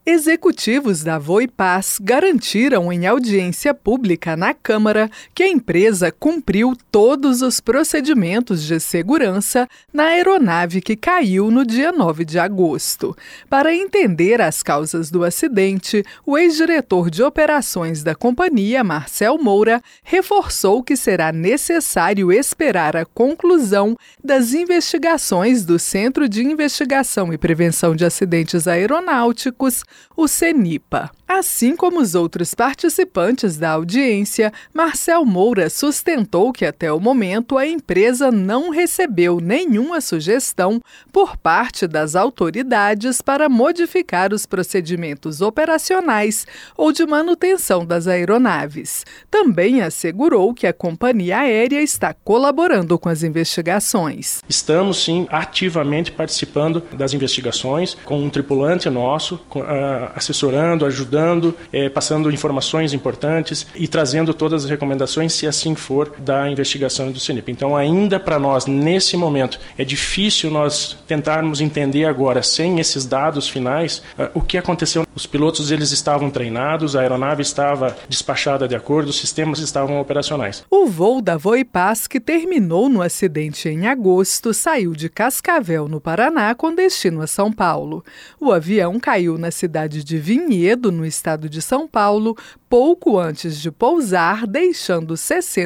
Executivos da Voipaz garantiram em audiência pública na Câmara que a empresa cumpriu todos os procedimentos de segurança na aeronave que caiu no dia 9 de agosto. Para entender as causas do acidente, o ex-diretor de operações da companhia, Marcel Moura, reforçou que será necessário esperar a conclusão das investigações do Centro de Investigação e Prevenção de Acidentes Aeronáuticos, o CENIPA. Assim como os outros participantes da audiência, Marcel Moura sustentou que até o momento a empresa não recebeu nenhuma sugestão por parte das autoridades para modificar os procedimentos operacionais ou de manutenção das aeronaves. Também assegurou que a companhia aérea está colaborando com as investigações. Estamos, sim, ativamente participando das investigações com um tripulante nosso, assessorando, ajudando, passando informações importantes e trazendo todas as recomendações, se assim for, da investigação do CENIPA. Então, ainda para nós, nesse momento, é difícil nós tentarmos entender agora, sem esses dados finais, o que aconteceu. Os pilotos eles estavam treinados, a aeronave estava despachada de acordo, os sistemas estavam operacionais. O voo da Voipaz, que terminou no acidente em agosto, saiu de Cascavel, no Paraná, com destino a São Paulo. O avião caiu na cidade de Vinhedo, no estado de São Paulo, pouco antes de pousar, deixando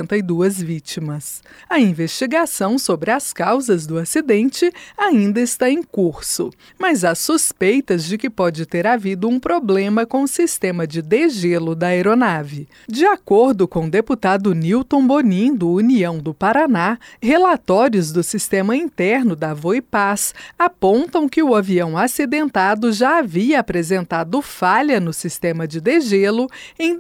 62 vítimas. A investigação sobre as causas do acidente ainda está em curso, mas há suspeitas de que pode ter havido um problema com o sistema de degelo da aeronave. De acordo com o deputado Nilton Bonin, do União do Paraná, relatórios do sistema interno da Voipaz apontam que o avião acidentado já havia apresentado falha no sistema de degelo em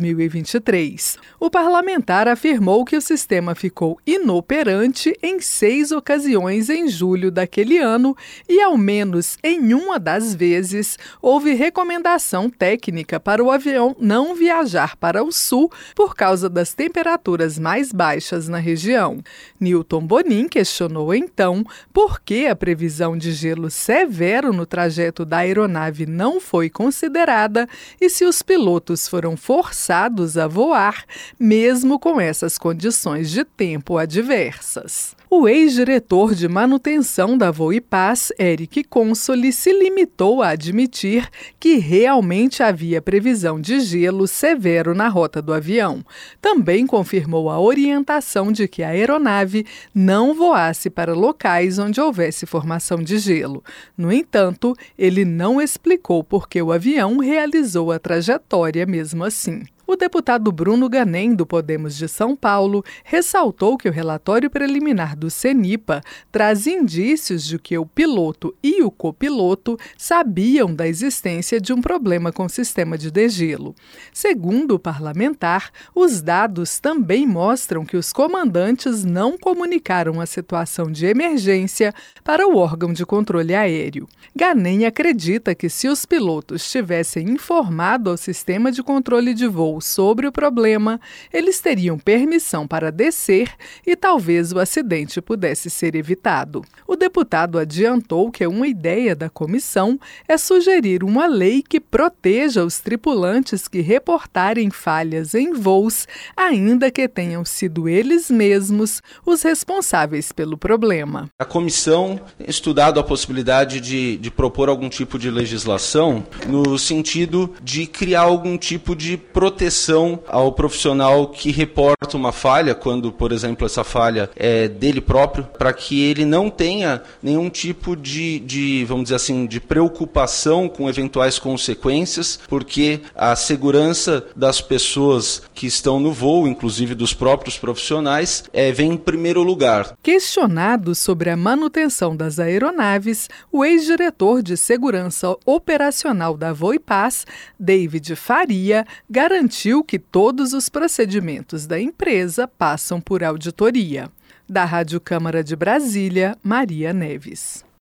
2023. O parlamentar afirmou que o sistema ficou inoperante em 6 ocasiões em julho daquele ano e, ao menos em uma das vezes, houve recomendação técnica para o avião não viajar para o sul por causa das temperaturas mais baixas na região. Nilton Bonin questionou então por que a previsão de gelo severo no trajeto da aeronave não foi considerada e se os pilotos foram forçados a voar, mesmo com essas condições de tempo adversas. O ex-diretor de manutenção da Voipaz, Eric Consoli, se limitou a admitir que realmente havia previsão de gelo severo na rota do avião. Também confirmou a orientação de que a aeronave não voasse para locais onde houvesse formação de gelo. No entanto, ele não explicou por que o avião realizou a trajetória mesmo assim. O deputado Bruno Ganem, do Podemos de São Paulo, ressaltou que o relatório preliminar do CENIPA traz indícios de que o piloto e o copiloto sabiam da existência de um problema com o sistema de degelo. Segundo o parlamentar, os dados também mostram que os comandantes não comunicaram a situação de emergência para o órgão de controle aéreo. Ganem acredita que se os pilotos tivessem informado ao sistema de controle de voo sobre o problema, eles teriam permissão para descer e talvez o acidente pudesse ser evitado. O deputado adiantou que uma ideia da comissão é sugerir uma lei que proteja os tripulantes que reportarem falhas em voos, ainda que tenham sido eles mesmos os responsáveis pelo problema. A comissão tem estudado a possibilidade de propor algum tipo de legislação no sentido de criar algum tipo de proteção ao profissional que reporta uma falha, quando, por exemplo, essa falha é dele próprio, para que ele não tenha nenhum tipo vamos dizer assim, de preocupação com eventuais consequências, porque a segurança das pessoas que estão no voo, inclusive dos próprios profissionais, vem em primeiro lugar. Questionado sobre a manutenção das aeronaves, o ex-diretor de segurança operacional da Voipaz, David Faria, garantiu que todos os procedimentos da empresa passam por auditoria. Da Rádio Câmara de Brasília, Maria Neves.